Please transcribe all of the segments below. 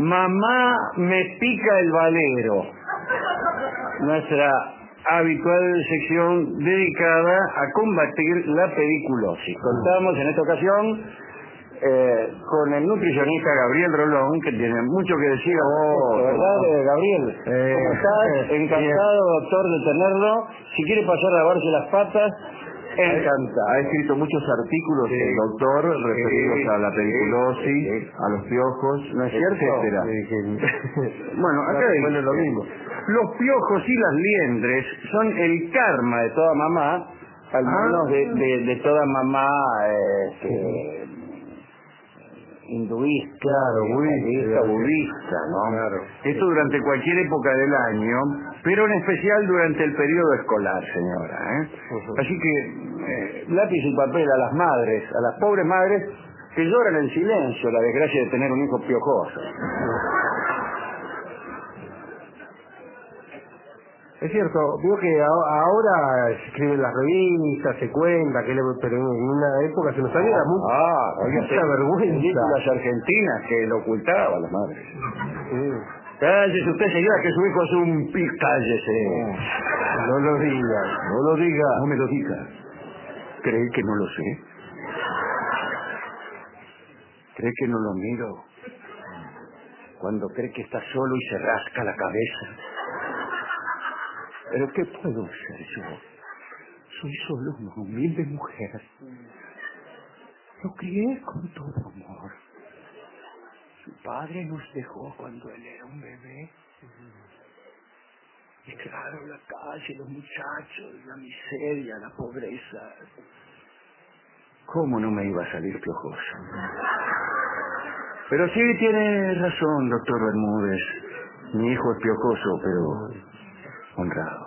Mamá me pica el valero. Nuestra habitual sección dedicada a combatir la pediculosis. Contamos en esta ocasión con el nutricionista Gabriel Rolón, que tiene mucho que decir. ¿Verdad, Gabriel? ¿Cómo estás? Encantado, doctor, de tenerlo. Si quiere pasar a lavarse las patas, encantado. Ha escrito muchos artículos el doctor referidos a la pediculosis, a los piojos, ¿no es cierto? etcétera. Bueno, acá dice lo mismo. Los piojos y las liendres son el karma de toda mamá, al menos de toda mamá hinduista, budista, ¿no? Claro. Esto durante cualquier época del año, pero en especial durante el periodo escolar, señora. Así que lápiz y papel a las madres, a las pobres madres que lloran en silencio la desgracia de tener un hijo piojoso. Es cierto, veo que ahora se escriben las revistas, se cuenta, pero en una época se nos sabía mucha vergüenza. Películas argentinas que lo ocultaban a las madres. Sí. Cállese usted, señora, que su hijo es un cállese. No lo diga. No me lo diga. ¿Cree que no lo sé? ¿Cree que no lo miro? Cuando cree que está solo y se rasca la cabeza. ¿Pero qué puedo hacer yo? Soy solo una humilde mujer. Lo crié con todo amor. Su padre nos dejó cuando él era un bebé. Y claro, la calle, los muchachos, la miseria, la pobreza. ¿Cómo no me iba a salir piojoso? Pero sí tiene razón, doctor Bermúdez. Mi hijo es piojoso, pero honrado.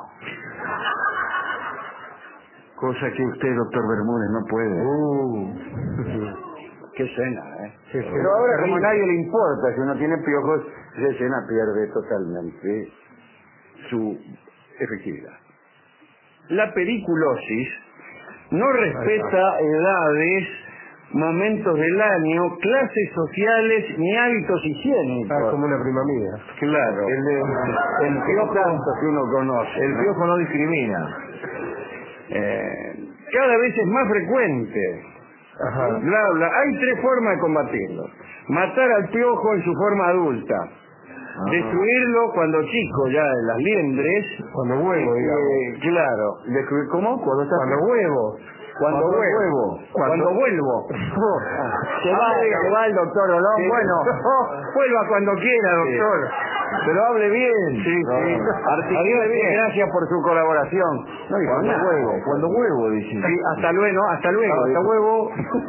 Cosa que usted, doctor Bermúdez, no puede. Qué cena, Pero ahora, como a nadie le importa si uno tiene piojos, esa escena pierde totalmente su efectividad. La pediculosis no respeta edades, momentos del año, clases sociales ni hábitos higiénicos. Como una prima mía. Claro. El piojo que uno conoce. El piojo no discrimina. Cada vez es más frecuente. Ajá. Hay tres formas de combatirlo. Matar al piojo en su forma adulta. Destruirlo cuando chico, ya en las liendres. Cuando huevo, digamos. Claro. ¿Cómo? Cuando huevo. Cuando vuelvo. Se va el doctor Rolón. Sí. Bueno, vuelva cuando quiera, doctor. Pero hable bien. Sí. Articule bien. Gracias por su colaboración. No dijo nada. Cuando huevo, dice. Sí, hasta luego. Hasta huevo.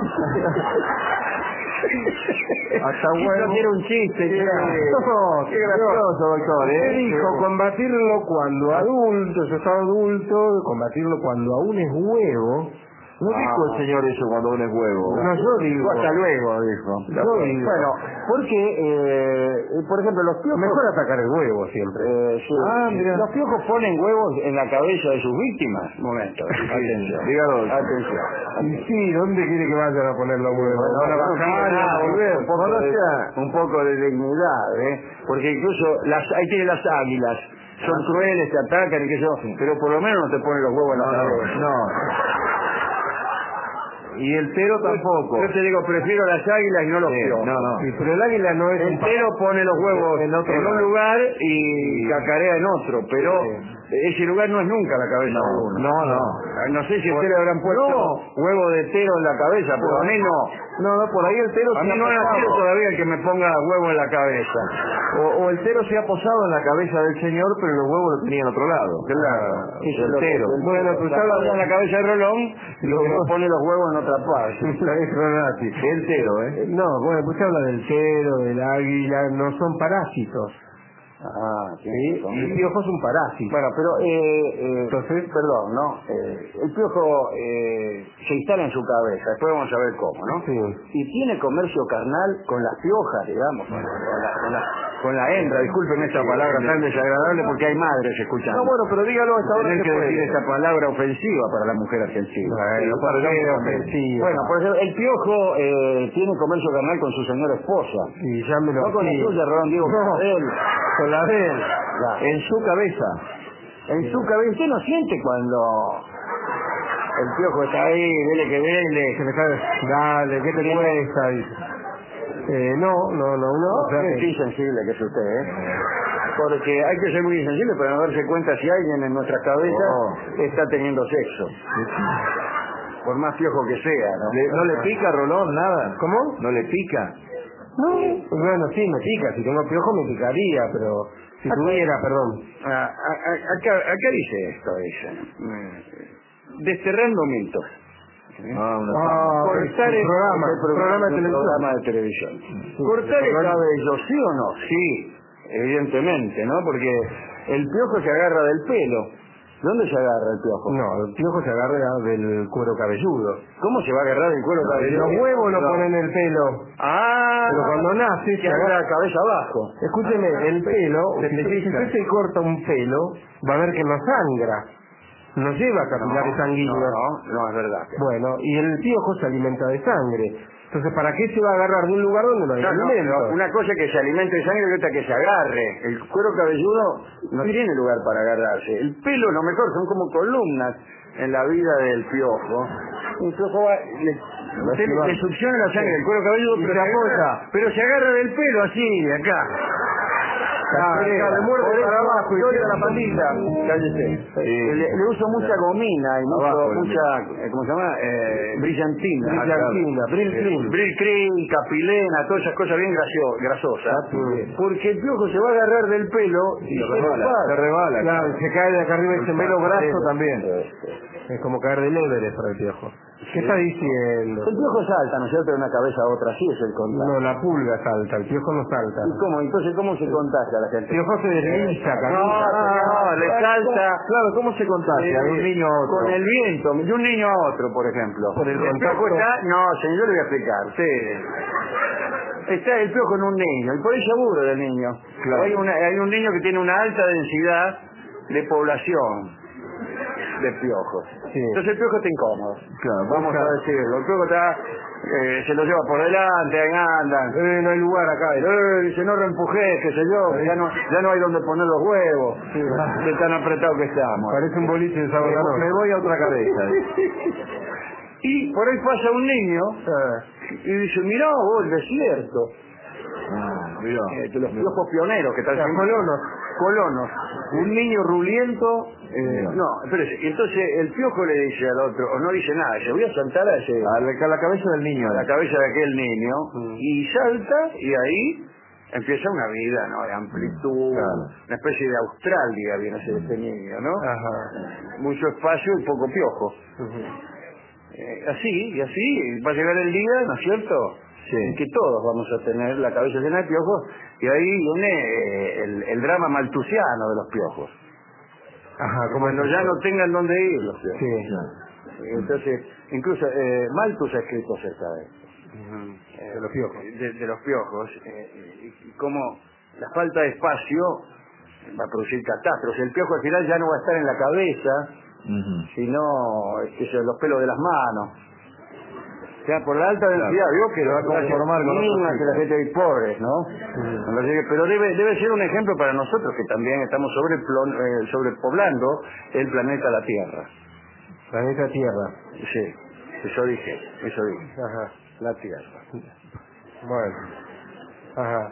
Hasta huevo. Quiero un chiste. Qué gracioso, doctor. ¿Qué dijo? Combatirlo cuando adulto, yo estaba adulto, combatirlo cuando aún es huevo. No dijo el señor eso cuando uno es huevo. No, yo digo. Hasta luego, dijo. Yo digo. Bueno, porque, por ejemplo, los piojos... Mejor atacar el huevo siempre. Sí. Mira. Los piojos ponen huevos en la cabeza de sus víctimas. Momento. Atención. Dígalo. Atención. Sí, ¿dónde quiere que vayan a poner los huevos? Un poco de dignidad, porque incluso ahí tiene las águilas. Son crueles, te atacan y qué sé yo, pero por lo menos no te ponen los huevos en la cabeza. No. Y el tero tampoco. Yo te digo, prefiero las águilas y no los piojos. No. Sí, pero el águila no es... El tero pone los huevos en un lugar y cacarea en otro, pero ese lugar no es nunca la cabeza de uno. No sé si a usted le habrán puesto huevo de tero en la cabeza, pero a mí no. No, por ahí el tero a mí no ha nacido todavía el que me ponga huevo en la cabeza. O el tero se ha posado en la cabeza del señor, pero los huevos lo tenía en otro lado. Claro. El tero. Bueno, pues está en la cabeza de Rolón y luego pone los huevos en otra parte. El tero, No, bueno, pues habla del tero, del águila, no son parásitos. Sí. El piojo es un parásito. Bueno, pero, entonces, perdón, ¿no? El piojo se instala en su cabeza, después vamos a ver cómo, ¿no? Sí. Y tiene comercio carnal con las piojas, digamos, con con la hembra. Disculpen esta palabra tan desagradable porque hay madres escuchando. No, bueno, pero dígalo a esta hora Tener que que puede. decir esta palabra ofensiva para la mujer argentina. Bueno, Pues el Piojo tiene comercio carnal con su señora esposa. y ya me lo... No con la suya, Rodón, digo, con él. Con la de él. Claro. En su cabeza. En su cabeza. ¿Usted no siente cuando el Piojo está ahí, dele que dele? Se le cae, dale, ¿qué te cuesta? Dice. No, o sea Qué que... insensible que es usted, ¿eh? Porque hay que ser muy insensible para no darse cuenta si alguien en nuestra cabeza está teniendo sexo. Por más piojo que sea, ¿no? ¿No le pica, Rolón, nada? ¿Cómo? ¿No le pica? No. Bueno, sí, me pica. Si tengo piojo me picaría, pero... Si tuviera, perdón. Acá dice esto, desterrando mitos. Cortar el programa de televisión. Cortar el cabello, ¿sí o no? Sí, evidentemente, ¿no? Porque el piojo se agarra del pelo. ¿Dónde se agarra el piojo? No, el piojo se agarra del cuero cabelludo. ¿Cómo se va a agarrar del cuero cabelludo? Los huevos lo ponen en el pelo. Pero cuando nace se agarra la cabeza abajo. Escúcheme, el pelo, si usted se corta un pelo, va a ver que no sangra. No lleva capilares sanguíneos. No, es verdad. Bueno, y el piojo se alimenta de sangre. Entonces, ¿para qué se va a agarrar de un lugar donde no hay alimento? Una cosa es que se alimente de sangre y otra que se agarre. El cuero cabelludo no tiene lugar para agarrarse. El pelo, lo mejor, son como columnas en la vida del piojo. El piojo le succiona la sangre del cuero cabelludo, pero se agarra del pelo así, de acá. Le muerde para abajo y tira la patita. Cállese. Le uso mucha gomina y mucha, ¿cómo se llama? Brillantina. Brill Cream, Capilena, todas esas cosas bien grasosas. Porque el piojo se va a agarrar del pelo y se rebala. Claro, se cae de acá arriba y se pelo graso también. Es como caer del Everest para el piojo. ¿Qué está diciendo? El piojo salta, ¿no es cierto? De una cabeza a otra, así es el contagio. No, la pulga salta, el piojo no salta. ¿Y cómo? Entonces, ¿cómo se contagia a la gente? El piojo se desliza, No, le salta. Claro, ¿cómo se contagia? De un niño a otro. Con el viento, de un niño a otro, por ejemplo. Por el piojo está... No, señor, yo le voy a explicar. Está el piojo en un niño, y por eso aburre del niño. Claro. Hay un niño que tiene una alta densidad de población de piojos. Sí. Entonces el piojo está incómodo. Claro, vamos a decirlo. El piojo está, se lo lleva por delante, andan. No hay lugar acá. Dice, no reempujé, qué sé yo, ya no hay donde poner los huevos. Sí. De tan apretado que estamos. Parece un boliche de sábado. Me voy a otra cabeza. Y por ahí pasa un niño y dice, mirá vos el desierto. Los piojos pioneros que están colonos. Un niño ruliento. Entonces el piojo le dice al otro, o no dice nada, dice, voy a saltar a la cabeza del niño, a la cabeza de aquel niño, y salta, y ahí empieza una vida, ¿no? De amplitud, una especie de Australia viene a ser este niño, ¿no? Mucho espacio y poco piojo. Así va a llegar el día, ¿no es cierto? En que todos vamos a tener la cabeza llena de piojos, y ahí viene el drama maltusiano de los piojos. Cuando ya no tengan dónde ir los piojos. Entonces, incluso Malthus ha escrito acerca de esto. De los piojos. De los piojos. Y cómo la falta de espacio va a producir catástrofes. El piojo al final ya no va a estar en la cabeza, sino los pelos de las manos. O sea, por la alta densidad, vio que lo va a conformar con la gente pobres, ¿no? Pero debe ser un ejemplo para nosotros que también estamos sobrepoblando el planeta la Tierra. Planeta Tierra. Sí, eso dije. La Tierra. Bueno.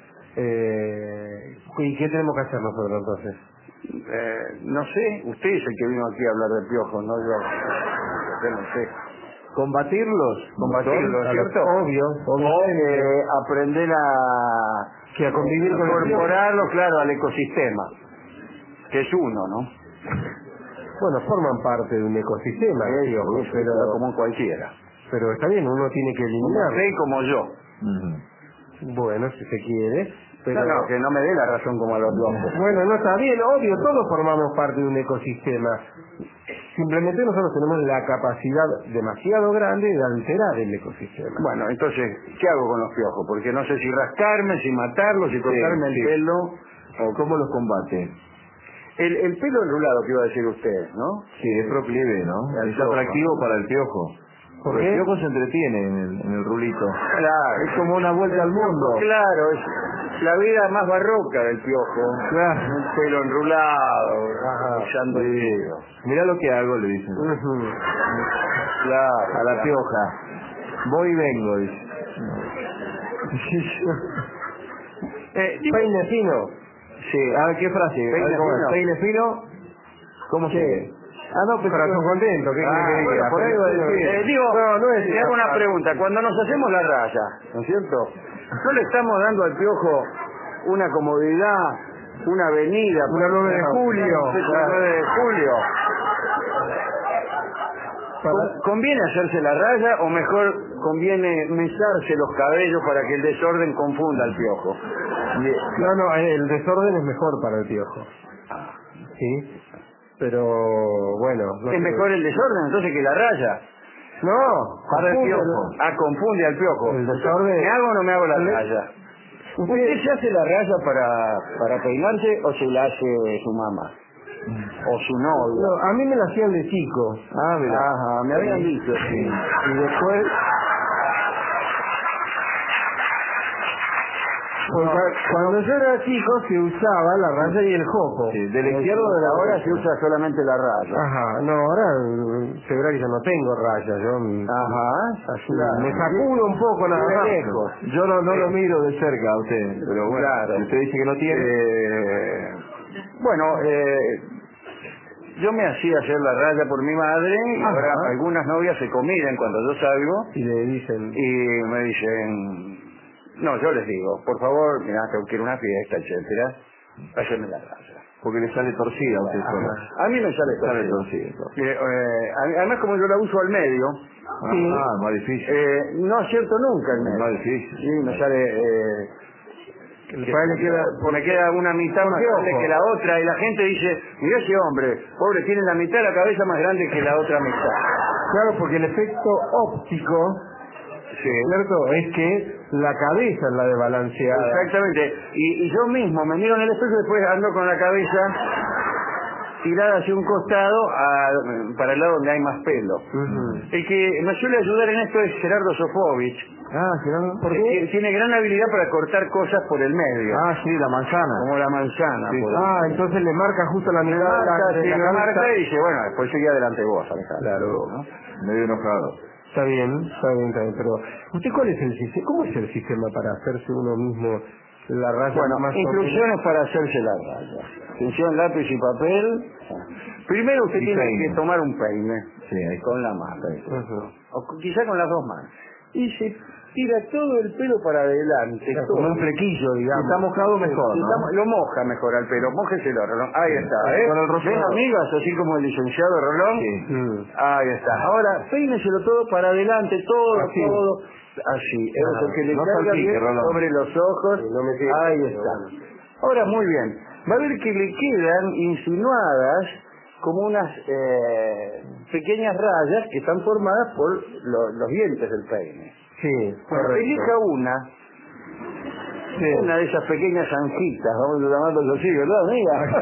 ¿Y qué tenemos que hacer nosotros entonces? No sé, usted es el que vino aquí a hablar de piojos, no yo. No sé. Combatirlos, ¿cierto? Obvio. Aprender a convivir con incorporarlos, claro, al ecosistema, que es uno, ¿no? Bueno, forman parte de un ecosistema, pero como cualquiera. Pero está bien, uno tiene que eliminar. Usted como yo. Bueno, si se quiere. Pero... No, que no me dé la razón como a los locos. Bueno, no está bien, obvio, todos formamos parte de un ecosistema. Simplemente nosotros tenemos la capacidad demasiado grande de alterar el ecosistema. Bueno, entonces, ¿qué hago con los piojos? Porque no sé si rascarme, si matarlos, si cortarme el pelo, o cómo los combate. El pelo enrulado que iba a decir usted, ¿no? Sí, es proclive, ¿no? Es atractivo para el piojo. Porque el piojo se entretiene en el rulito. Claro. Es como una vuelta al mundo. Claro, es la vida más barroca del piojo. Claro. Un pelo enrulado, echando el dedo. Mirá lo que hago, le dicen. Claro. A la pioja. Voy y vengo, dice. Peine fino. Sí. A ver, ¿qué frase? Peine fino. ¿Cómo se? Ah, no, pero corazón contento. ¿Qué quiere que diga? Por ahí va a decir. Digo, no es le hago una pregunta. Cuando nos hacemos la raya, ¿no es cierto? ¿No le estamos dando al piojo una comodidad, una avenida? Una 9 de julio. Una 9 de julio. ¿Conviene hacerse la raya o mejor conviene mesarse los cabellos para que el desorden confunda al piojo? No, el desorden es mejor para el piojo. Sí. Pero, bueno... No ¿Es sé. mejor el desorden entonces que la raya? No, Para el confunde, piojo. Confunde al piojo. El desorden... ¿Me hago o no me hago la raya? ¿Usted se hace la raya para peinarse o se la hace su mamá? ¿O su novio? No, a mí me la hacían de chico. Mira. Ajá, me habían dicho, sí. Y después... Cuando yo era chico se usaba la raya y el jopo. Sí, del izquierdo o de la ahora se usa solamente la raya. Ajá, no, ahora se verá que yo no tengo raya, yo así, claro. me sacudo un poco nada más. Lejos. Yo no lo miro de cerca a usted, pero bueno, Claro. si usted dice que no tiene... Bueno, yo me hacía hacer la raya por mi madre, y ahora algunas novias se comiden cuando yo salgo Y le dicen... y me dicen... No, yo les digo, por favor, mira, tengo que ir a una fiesta, etcétera, hácenme la raya. Porque le sale torcida a usted sola. A mí me sale torcida. además, como yo la uso al medio, Más difícil. no acierto nunca el medio. Más difícil. Sí, me sale... me queda una mitad más grande que la otra y la gente dice, mira ese hombre, pobre, tiene la mitad de la cabeza más grande que la otra mitad. Claro, porque el efecto óptico, ¿cierto? Es que la cabeza es la desbalanceada. Exactamente. Y yo mismo me miro en el espejo y después ando con la cabeza tirada hacia un costado para el lado donde hay más pelo. El que me suele ayudar en esto es Gerardo Sofovich. Gerardo, ¿por que qué? tiene gran habilidad para cortar cosas por el medio. Sí, la manzana. Como la manzana. Sí. Entonces le marca justo la mitad de la cabeza. Marca y dice, bueno, después sigue adelante vos, Alejandro. Claro. ¿No? Medio enojado. Está bien, pero ¿usted cuál es el sistema? ¿Cómo es el sistema para hacerse uno mismo la raya? Bueno, más instrucciones para hacerse la raya. Atención, lápiz y papel. Primero usted tiene que tomar un peine con la mano, o quizá con las dos manos, y se tira todo el pelo para adelante, como un flequillo, digamos. Si está mojado mejor, ¿no? Lo moja mejor al pelo, mójeselo, Rolón. Ahí está, con el rosado. ¿Ven, amigas? Así como el licenciado Rolón. Sí. Ahí está. Ahora, peíneselo todo para adelante, todo. Así. Es el que le No caiga salpique, bien Rolón. sobre los ojos. Ahí está. Ahora, muy bien. Va a ver que le quedan insinuadas como unas pequeñas rayas que están formadas por los dientes del peine. Sí, Bueno, elija una de esas pequeñas zanjitas, vamos a llamarlo así, ¿verdad, amiga?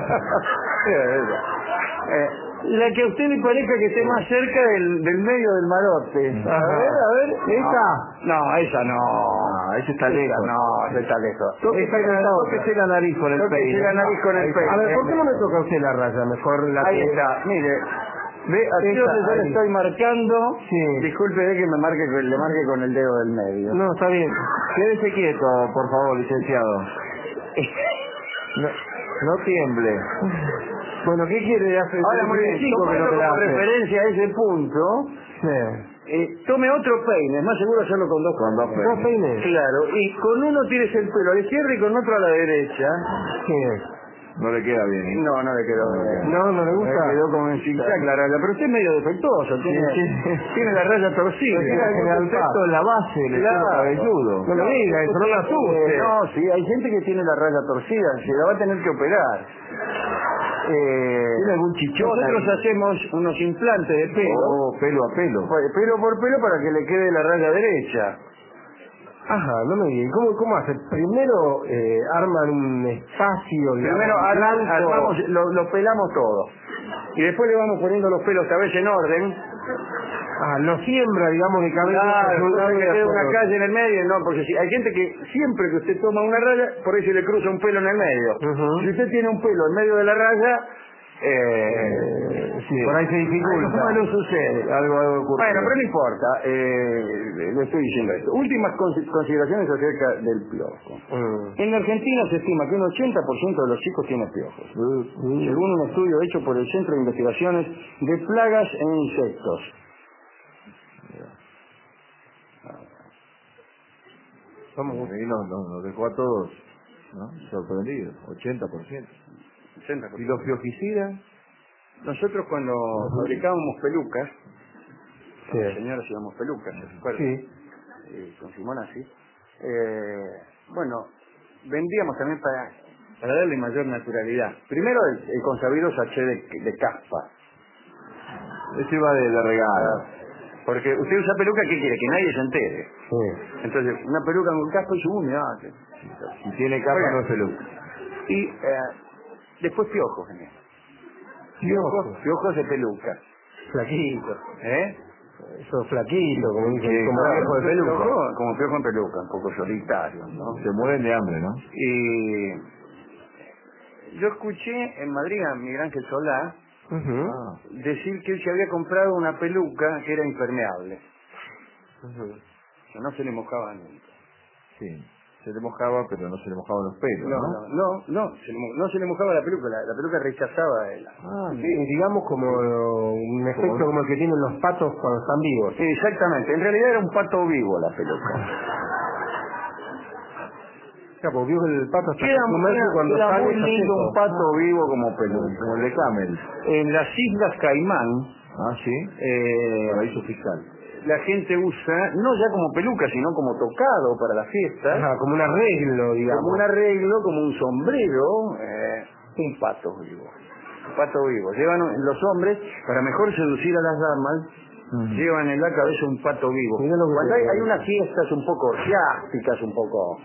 La que a usted le parezca que esté más cerca del medio del marote. A ver, ¿esa? No, esa no. Esa está lejos. No, esa está lejos. Tóquese la nariz con el peine. Tóquese la nariz con el peine. A ver, ¿por qué no me toca a usted la raya? Mejor la Ahí está, mire. Ve, aquí donde yo le estoy marcando, disculpe que le marque con el dedo del medio. No, está bien. Quédese quieto, por favor, licenciado. No tiemble. Bueno, ¿qué quiere hacer? Ahora, muy bien, tomando como referencia a ese punto, tome otro peine, es más seguro hacerlo con dos peines. Claro, y con uno tires el pelo a la izquierda y con otro a la derecha. No le queda bien, ¿eh? No, no le quedó bien. No le gusta. Le quedó como en zigzag la raya, pero usted es medio defectuoso, tiene la raya torcida. El defecto en la base, el estilo cabelludo. No me diga, eso no la asuste. No, sí, hay gente que tiene la raya torcida, se la va a tener que operar. ¿Tiene algún chichón? Nosotros hacemos unos implantes de pelo. Pelo a pelo. Pelo por pelo para que le quede la raya derecha. Ajá, no me diga. ¿Cómo hace? Primero arman un espacio. Primero armamos, lo pelamos todo. Y después le vamos poniendo los pelos a veces en orden. Lo siembra, digamos, de cabello. Claro, no que quede una calle en el medio, no, porque si, hay gente que siempre que usted toma una raya, por ahí se le cruza un pelo en el medio. Si usted tiene un pelo en medio de la raya, por ahí se dificulta. No sucede. Algo ocurre. Bueno, pero no importa, le estoy diciendo esto. Últimas consideraciones acerca del piojo. En la Argentina se estima que un 80% de los chicos tiene piojos, según un estudio hecho por el Centro de Investigaciones de Plagas e Insectos. Y nos dejó a todos, ¿no?, sorprendidos, 80%. ¿Y los piojicidas? Nosotros cuando fabricábamos pelucas, las señoras íbamos pelucas, ¿se acuerdan? Sí. Con Simonazzi. Bueno, vendíamos también para darle mayor naturalidad. Primero el consabido sachet de caspa. Ese va de regalo. Porque usted usa peluca, ¿qué quiere? Que nadie se entere. Sí. Entonces, una peluca con caspa y su uña. Si tiene caspa no es peluca. Y después piojos, genial. Piojos de peluca. Flaquito. Eso flaquito, como dicen, como piojo de peluca. Como piojo en peluca, un poco solitario, ¿no? Se mueren de hambre, ¿no? Y yo escuché en Madrid a Miguel Ángel Solá decir que él se había comprado una peluca que era impermeable. Que no se le mojaba nunca. Sí, se le mojaba, pero no se le mojaban los pelos, ¿no? No se le mojaba la peluca, la peluca rechazaba él. Digamos como un efecto como el que tienen los patos cuando están vivos. Exactamente, en realidad era un pato vivo la peluca. Claro, porque el pato está Queda cuando sale muy lindo un pato vivo como peluca. Como el de Camel. En las Islas Caimán, paraíso fiscal, la gente usa, no ya como peluca, sino como tocado para las fiestas. Como un arreglo, digamos. Como un arreglo, como un sombrero, un pato vivo. Un pato vivo. Llevan los hombres, para mejor seducir a las damas, llevan en la cabeza un pato vivo. Cuando hay unas fiestas un poco orgiásticas, un poco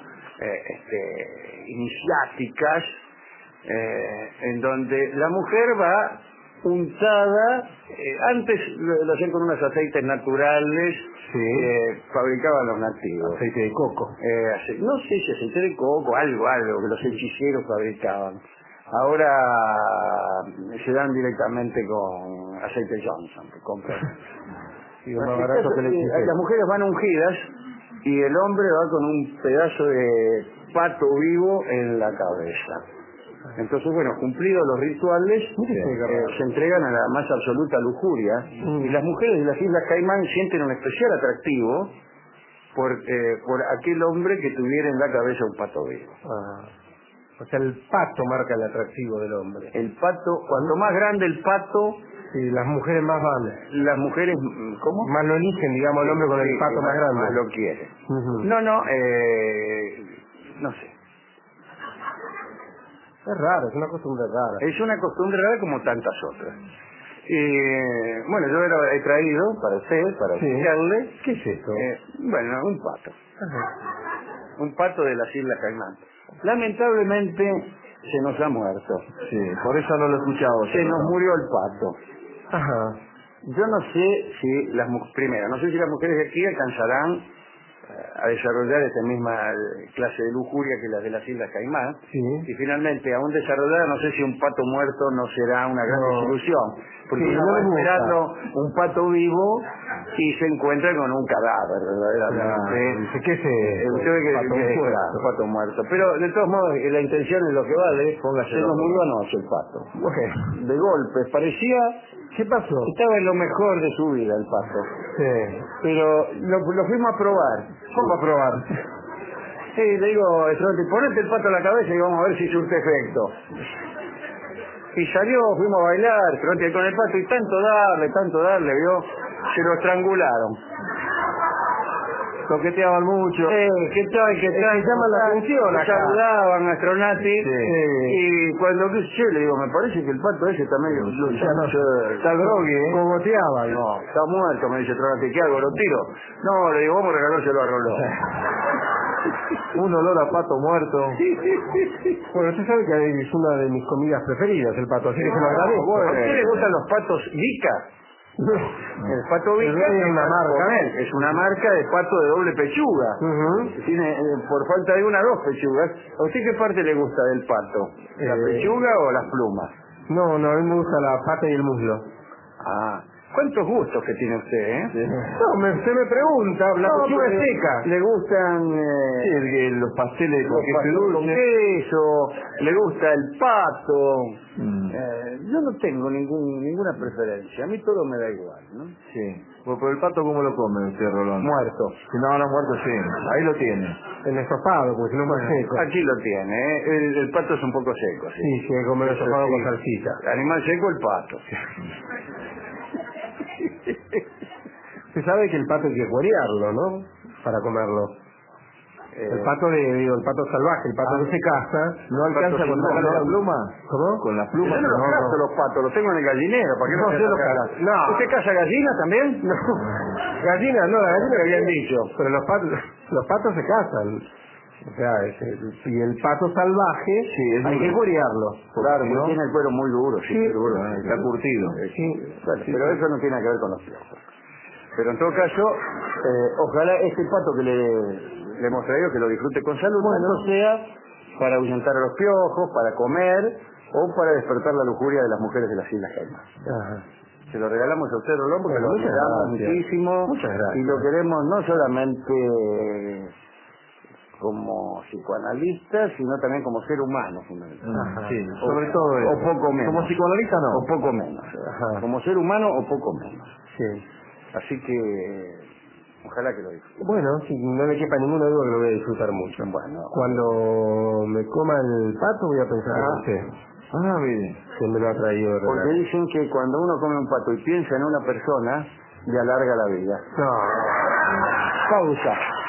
iniciáticas, en donde la mujer va untada, antes lo hacían con unos aceites naturales, fabricaban los nativos. Aceite de coco. No sé si aceite de coco, algo que los hechiceros fabricaban. Ahora se dan directamente con aceite Johnson, que compran. Las mujeres van ungidas y el hombre va con un pedazo de pato vivo en la cabeza. Entonces, bueno, cumplidos los rituales, se entregan a la más absoluta lujuria, y las mujeres de las Islas Caimán sienten un especial atractivo por aquel hombre que tuviera en la cabeza un pato vivo. O sea, el pato marca el atractivo del hombre. El pato, cuanto más grande el pato, las mujeres más van. Las mujeres, ¿cómo? Más lo eligen, digamos, el hombre con el pato más grande. Más lo quiere. No sé. Es raro, es una costumbre rara. Es una costumbre rara como tantas otras. Bueno, yo he traído para usted, para explicarle. ¿Qué es esto? Bueno, un pato. Un pato de las Islas Caimán. Lamentablemente se nos ha muerto. Sí, por eso no lo he escuchado. Se nos murió el pato. Yo no sé si las mujeres de aquí alcanzarán a desarrollar esta misma clase de lujuria que las de las Islas Caimán. Y finalmente, aún desarrollar, no sé si un pato muerto no será una gran desilusión, porque uno va esperando un pato vivo y se encuentra con un cadáver, verdaderamente. ¿Qué es usted ve que un pato muerto. Pero de todos modos, la intención es lo que vale. Se nos murió anoche el pato. De golpe, parecía... ¿Qué pasó? Estaba en lo mejor de su vida el pato. Pero lo fuimos a probar. ¿Cómo a probar? Sí, le digo, ponete el pato a la cabeza y vamos a ver si surte efecto. Y salió, fuimos a bailar, con el pato, y tanto darle, vio, se lo estrangularon. Toqueteaban mucho. ¿Qué tal? Llaman la atención acá. Saludaban a Astronati. Sí. Y cuando yo le digo, me parece que el pato ese está medio... Está grogui, ¿eh? Cogoteaba. No, está muerto, me dice Astronati. ¿Qué hago? ¿Lo tiro? No, le digo, vamos a regalárselo a Rolón. Un olor a pato muerto. Bueno, usted sabe que es una de mis comidas preferidas, el pato, así que se lo agradezco. Bueno, ¿a usted le gustan los patos Vica? El pato Vica es una marca. Es una marca de pato de doble pechuga. Tiene, por falta de 2 pechugas. ¿A usted qué parte le gusta del pato? ¿La pechuga o las plumas? No, a mí me gusta la pata y el muslo. Ah, ¿cuántos gustos que tiene usted, No, usted me pregunta, la pechuga es seca. ¿Le gustan Los pasteles con con queso? ¿Le gusta el pato? Yo no tengo ninguna preferencia. A mí todo me da igual, ¿no? Sí. Pues por el pato, ¿cómo lo come usted, Rolón? Muerto. Si no, muerto, sí. Ahí lo tiene. El estofado, porque si no es muy seco. Aquí lo tiene, el pato es un poco seco. Sí, hay que comer el estofado con salsita. Animal seco, el pato. Usted sabe que el pato hay que cuerearlo, ¿no? Para comerlo. El pato salvaje, el pato que se caza. ¿No alcanza con la pluma? ¿Cómo? Con la pluma. Yo no los cazo los patos, los tengo en el gallinero. ¿Para qué los caza? No. ¿Usted caza gallinas también? No. Gallinas, no, la gallina lo habían dicho. Pero los patos se cazan. O sea, y el pato salvaje hay que cuerearlo. Claro, porque tiene el cuero muy duro, sí, duro. Está curtido. Bueno, pero eso no tiene que ver con los piojos. Pero en todo caso, ojalá este pato que le hemos traído, que lo disfrute con salud, tanto sea para ahuyentar a los piojos, para comer o para despertar la lujuria de las mujeres de las Islas Caimán. Se lo regalamos a usted, Rolón, porque lo admiramos muchísimo. Muchas gracias. Y lo queremos no solamente como psicoanalista, sino también como ser humano, fundamentalmente. Sí, sobre todo o poco menos. Como psicoanalista no. O poco menos. Como ser humano o poco menos. Sí. Así que ojalá que lo disfrute. Bueno, sí, no me quepa ninguna duda que lo voy a disfrutar mucho. Bueno, cuando me coma el pato voy a pensar en usted. Mire. Que me lo ha traído. Porque dicen que cuando uno come un pato y piensa en una persona, le alarga la vida. No. Pausa.